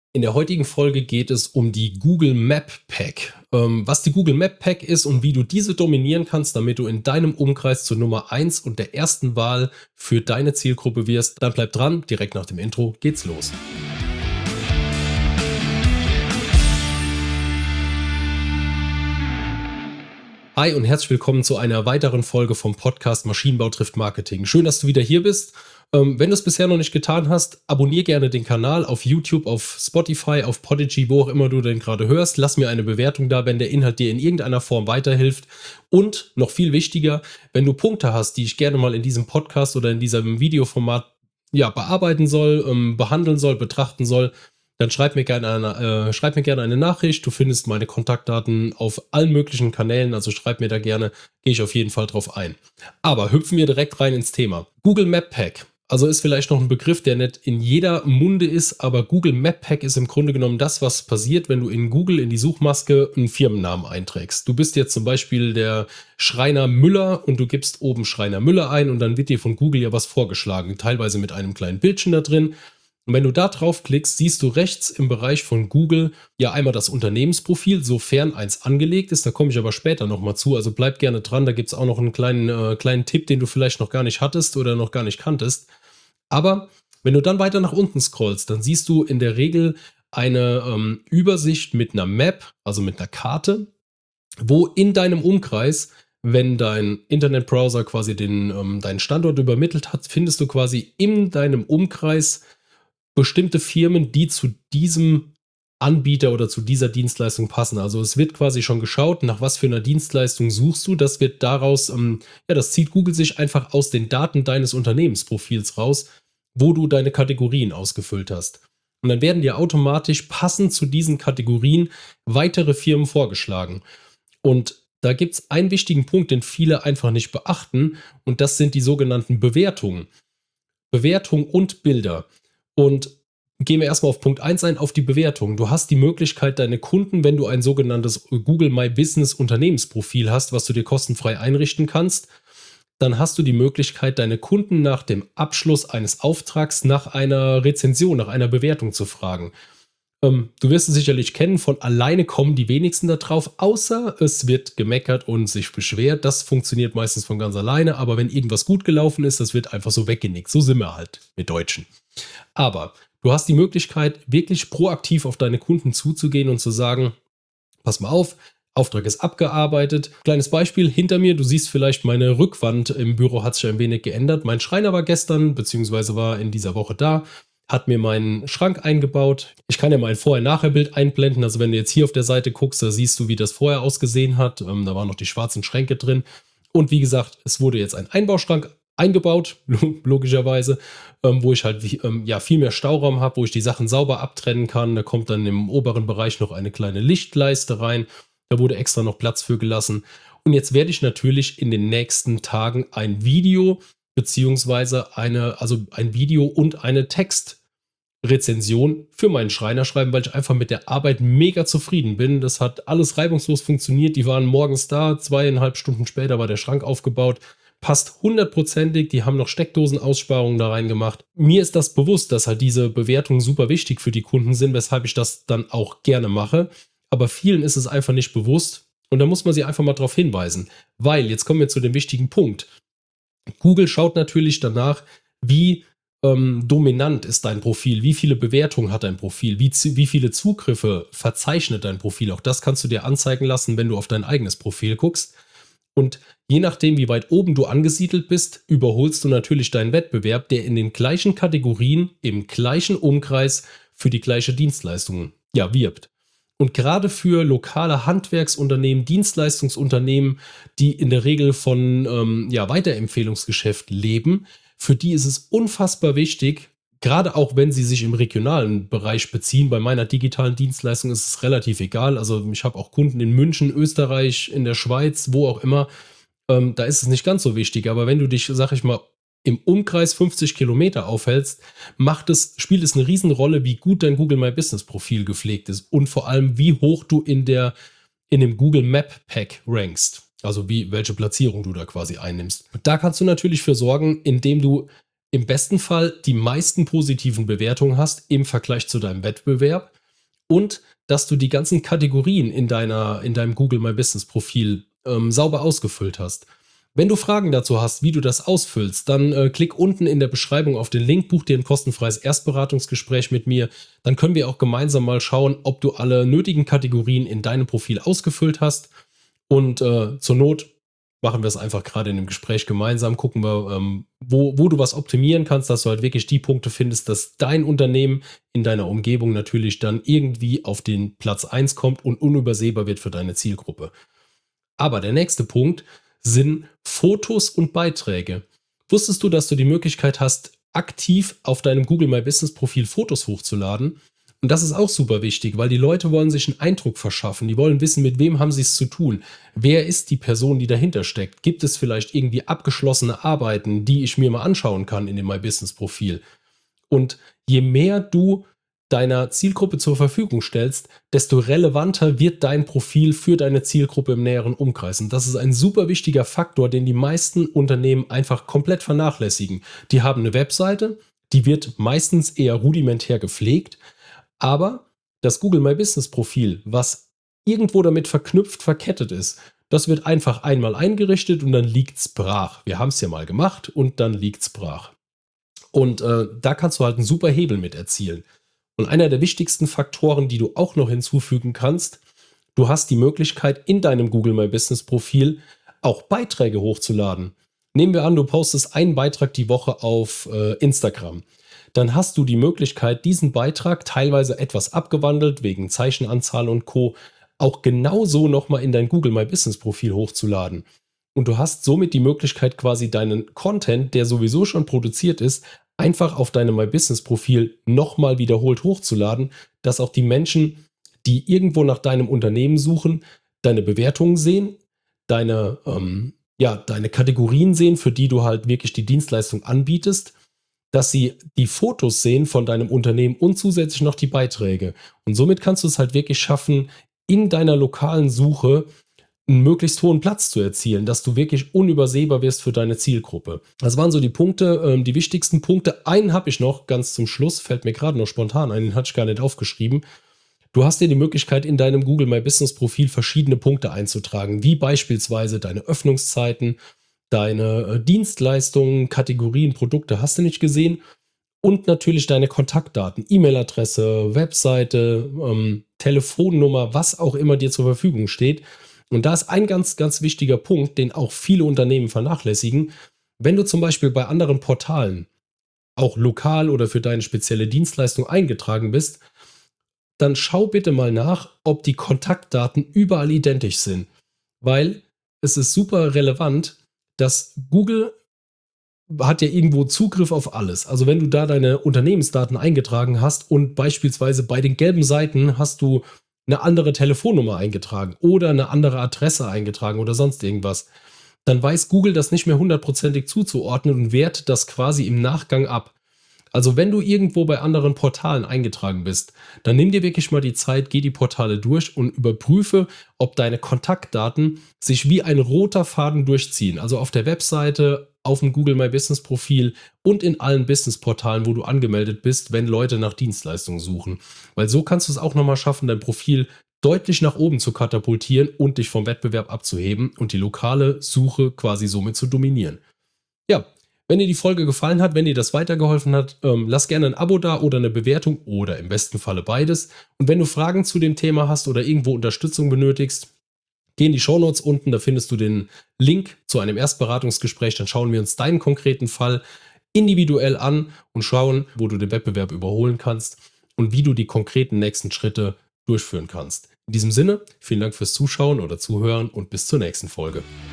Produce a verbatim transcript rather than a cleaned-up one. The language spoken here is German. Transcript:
In der heutigen Folge geht es um die Google Map Pack. Ähm, was die Google Map Pack ist und wie du diese dominieren kannst, damit du in deinem Umkreis zur Nummer eins und der ersten Wahl für deine Zielgruppe wirst. Dann bleib dran, direkt nach dem Intro geht's los. Hi und herzlich willkommen zu einer weiteren Folge vom Podcast Maschinenbau trifft Marketing. Schön, dass du wieder hier bist. Ähm, wenn du es bisher noch nicht getan hast, abonniere gerne den Kanal auf YouTube, auf Spotify, auf Podigy, wo auch immer du den gerade hörst. Lass mir eine Bewertung da, wenn der Inhalt dir in irgendeiner Form weiterhilft. Und noch viel wichtiger, wenn du Punkte hast, die ich gerne mal in diesem Podcast oder in diesem Videoformat ja, bearbeiten soll, ähm, behandeln soll, betrachten soll, dann schreib mir gerne eine, äh, schreib mir gerne eine Nachricht. Du findest meine Kontaktdaten auf allen möglichen Kanälen, also schreib mir da gerne, gehe ich auf jeden Fall drauf ein. Aber hüpfen wir direkt rein ins Thema. Google Map Pack. Also ist vielleicht noch ein Begriff, der nicht in jeder Munde ist, aber Google Map Pack ist im Grunde genommen das, was passiert, wenn du in Google in die Suchmaske einen Firmennamen einträgst. Du bist jetzt zum Beispiel der Schreiner Müller und du gibst oben Schreiner Müller ein und dann wird dir von Google ja was vorgeschlagen, teilweise mit einem kleinen Bildchen da drin. Und wenn du da draufklickst, siehst du rechts im Bereich von Google ja einmal das Unternehmensprofil, sofern eins angelegt ist. Da komme ich aber später nochmal zu. Also bleib gerne dran. Da gibt es auch noch einen kleinen, äh, kleinen Tipp, den du vielleicht noch gar nicht hattest oder noch gar nicht kanntest. Aber wenn du dann weiter nach unten scrollst, dann siehst du in der Regel eine ähm, Übersicht mit einer Map, also mit einer Karte, wo in deinem Umkreis, wenn dein Internetbrowser quasi den, ähm, deinen Standort übermittelt hat, findest du quasi in deinem Umkreis bestimmte Firmen, die zu diesem Anbieter oder zu dieser Dienstleistung passen. Also es wird quasi schon geschaut, nach was für einer Dienstleistung suchst du. Das wird daraus, ähm, ja, das zieht Google sich einfach aus den Daten deines Unternehmensprofils raus, wo du deine Kategorien ausgefüllt hast. Und dann werden dir automatisch passend zu diesen Kategorien weitere Firmen vorgeschlagen. Und da gibt es einen wichtigen Punkt, den viele einfach nicht beachten, und das sind die sogenannten Bewertungen. Bewertung und Bilder. Und gehen wir erstmal auf Punkt eins ein, auf die Bewertung. Du hast die Möglichkeit, deine Kunden, wenn du ein sogenanntes Google My Business Unternehmensprofil hast, was du dir kostenfrei einrichten kannst, dann hast du die Möglichkeit, deine Kunden nach dem Abschluss eines Auftrags nach einer Rezension, nach einer Bewertung zu fragen. Ähm, du wirst es sicherlich kennen, von alleine kommen die wenigsten da drauf, außer es wird gemeckert und sich beschwert. Das funktioniert meistens von ganz alleine, aber wenn irgendwas gut gelaufen ist, das wird einfach so weggenickt. So sind wir halt mit Deutschen. Aber du hast die Möglichkeit, wirklich proaktiv auf deine Kunden zuzugehen und zu sagen, pass mal auf, Auftrag ist abgearbeitet. Kleines Beispiel, hinter mir, du siehst vielleicht, meine Rückwand im Büro hat sich ein wenig geändert. Mein Schreiner war gestern, beziehungsweise war in dieser Woche da, hat mir meinen Schrank eingebaut. Ich kann ja mal ein Vorher-Nachher-Bild einblenden. Also wenn du jetzt hier auf der Seite guckst, da siehst du, wie das vorher ausgesehen hat. Ähm, da waren noch die schwarzen Schränke drin. Und wie gesagt, es wurde jetzt ein Einbauschrank eingebaut, logischerweise, ähm, wo ich halt ähm, ja, viel mehr Stauraum habe, wo ich die Sachen sauber abtrennen kann. Da kommt dann im oberen Bereich noch eine kleine Lichtleiste rein. Da wurde extra noch Platz für gelassen. Und jetzt werde ich natürlich in den nächsten Tagen ein Video beziehungsweise eine, also ein Video und eine Textrezension für meinen Schreiner schreiben, weil ich einfach mit der Arbeit mega zufrieden bin. Das hat alles reibungslos funktioniert. Die waren morgens da, zweieinhalb Stunden später war der Schrank aufgebaut. Passt hundertprozentig, die haben noch Steckdosenaussparungen da reingemacht. Mir ist das bewusst, dass halt diese Bewertungen super wichtig für die Kunden sind, weshalb ich das dann auch gerne mache. Aber vielen ist es einfach nicht bewusst und da muss man sie einfach mal darauf hinweisen. Weil, jetzt kommen wir zu dem wichtigen Punkt. Google schaut natürlich danach, wie ähm, dominant ist dein Profil, wie viele Bewertungen hat dein Profil, wie, wie viele Zugriffe verzeichnet dein Profil. Auch das kannst du dir anzeigen lassen, wenn du auf dein eigenes Profil guckst. Und je nachdem, wie weit oben du angesiedelt bist, überholst du natürlich deinen Wettbewerb, der in den gleichen Kategorien, im gleichen Umkreis für die gleiche Dienstleistung ja, wirbt. Und gerade für lokale Handwerksunternehmen, Dienstleistungsunternehmen, die in der Regel von ähm, ja, Weiterempfehlungsgeschäft leben, für die ist es unfassbar wichtig, gerade auch wenn sie sich im regionalen Bereich beziehen. Bei meiner digitalen Dienstleistung ist es relativ egal. Also ich habe auch Kunden in München, Österreich, in der Schweiz, wo auch immer. Ähm, da ist es nicht ganz so wichtig. Aber wenn du dich, sag ich mal, im Umkreis fünfzig Kilometer aufhältst, macht es, spielt es eine Riesenrolle, wie gut dein Google My Business Profil gepflegt ist und vor allem, wie hoch du in der, in dem Google Map Pack rankst. Also wie, welche Platzierung du da quasi einnimmst. Da kannst du natürlich für sorgen, indem du im besten Fall die meisten positiven Bewertungen hast im Vergleich zu deinem Wettbewerb und dass du die ganzen Kategorien in deiner, in deinem Google My Business Profil ähm, sauber ausgefüllt hast. Wenn du Fragen dazu hast, wie du das ausfüllst, dann äh, klick unten in der Beschreibung auf den Link, buch dir ein kostenfreies Erstberatungsgespräch mit mir. Dann können wir auch gemeinsam mal schauen, ob du alle nötigen Kategorien in deinem Profil ausgefüllt hast. Und äh, zur Not machen wir es einfach gerade in dem Gespräch gemeinsam, gucken wir, ähm, wo, wo du was optimieren kannst, dass du halt wirklich die Punkte findest, dass dein Unternehmen in deiner Umgebung natürlich dann irgendwie auf den Platz eins kommt und unübersehbar wird für deine Zielgruppe. Aber der nächste Punkt sind Fotos und Beiträge. Wusstest du, dass du die Möglichkeit hast, aktiv auf deinem Google My Business Profil Fotos hochzuladen? Und das ist auch super wichtig, weil die Leute wollen sich einen Eindruck verschaffen. Die wollen wissen, mit wem haben sie es zu tun. Wer ist die Person, die dahinter steckt? Gibt es vielleicht irgendwie abgeschlossene Arbeiten, die ich mir mal anschauen kann in dem My Business Profil? Und je mehr du deiner Zielgruppe zur Verfügung stellst, desto relevanter wird dein Profil für deine Zielgruppe im näheren Umkreis. Und das ist ein super wichtiger Faktor, den die meisten Unternehmen einfach komplett vernachlässigen. Die haben eine Webseite, die wird meistens eher rudimentär gepflegt, aber das Google My Business Profil, was irgendwo damit verknüpft, verkettet ist, das wird einfach einmal eingerichtet und dann liegt's brach. Wir haben es ja mal gemacht und dann liegt's brach. Und äh, da kannst du halt einen super Hebel mit erzielen. Und einer der wichtigsten Faktoren, die du auch noch hinzufügen kannst, du hast die Möglichkeit, in deinem Google My Business Profil auch Beiträge hochzuladen. Nehmen wir an, du postest einen Beitrag die Woche auf äh, Instagram. Dann hast du die Möglichkeit, diesen Beitrag, teilweise etwas abgewandelt, wegen Zeichenanzahl und Co., auch genauso nochmal in dein Google My Business Profil hochzuladen. Und du hast somit die Möglichkeit, quasi deinen Content, der sowieso schon produziert ist, einfach auf deinem My Business Profil nochmal wiederholt hochzuladen, dass auch die Menschen, die irgendwo nach deinem Unternehmen suchen, deine Bewertungen sehen, deine, ähm, ja, deine Kategorien sehen, für die du halt wirklich die Dienstleistung anbietest, dass sie die Fotos sehen von deinem Unternehmen und zusätzlich noch die Beiträge. Und somit kannst du es halt wirklich schaffen, in deiner lokalen Suche einen möglichst hohen Platz zu erzielen, dass du wirklich unübersehbar wirst für deine Zielgruppe. Das waren so die Punkte, ähm, die wichtigsten Punkte. Einen habe ich noch ganz zum Schluss, fällt mir gerade noch spontan ein, den hatte ich gar nicht aufgeschrieben. Du hast dir die Möglichkeit, in deinem Google My Business Profil verschiedene Punkte einzutragen, wie beispielsweise deine Öffnungszeiten, deine äh, Dienstleistungen, Kategorien, Produkte, hast du nicht gesehen, und natürlich deine Kontaktdaten, E-Mail-Adresse, Webseite, ähm, Telefonnummer, was auch immer dir zur Verfügung steht. Und da ist ein ganz, ganz wichtiger Punkt, den auch viele Unternehmen vernachlässigen. Wenn du zum Beispiel bei anderen Portalen auch lokal oder für deine spezielle Dienstleistung eingetragen bist, dann schau bitte mal nach, ob die Kontaktdaten überall identisch sind. Weil es ist super relevant, dass Google hat ja irgendwo Zugriff auf alles. Also wenn du da deine Unternehmensdaten eingetragen hast und beispielsweise bei den gelben Seiten hast du eine andere Telefonnummer eingetragen oder eine andere Adresse eingetragen oder sonst irgendwas, dann weiß Google das nicht mehr hundertprozentig zuzuordnen und wehrt das quasi im Nachgang ab. Also wenn du irgendwo bei anderen Portalen eingetragen bist, dann nimm dir wirklich mal die Zeit, geh die Portale durch und überprüfe, ob deine Kontaktdaten sich wie ein roter Faden durchziehen. Also auf der Webseite, auf dem Google My Business Profil und in allen Business-Portalen, wo du angemeldet bist, wenn Leute nach Dienstleistungen suchen. Weil so kannst du es auch nochmal schaffen, dein Profil deutlich nach oben zu katapultieren und dich vom Wettbewerb abzuheben und die lokale Suche quasi somit zu dominieren. Ja, wenn dir die Folge gefallen hat, wenn dir das weitergeholfen hat, ähm, lass gerne ein Abo da oder eine Bewertung oder im besten Falle beides. Und wenn du Fragen zu dem Thema hast oder irgendwo Unterstützung benötigst, geh in die Shownotes unten, da findest du den Link zu einem Erstberatungsgespräch. Dann schauen wir uns deinen konkreten Fall individuell an und schauen, wo du den Wettbewerb überholen kannst und wie du die konkreten nächsten Schritte durchführen kannst. In diesem Sinne, vielen Dank fürs Zuschauen oder Zuhören und bis zur nächsten Folge.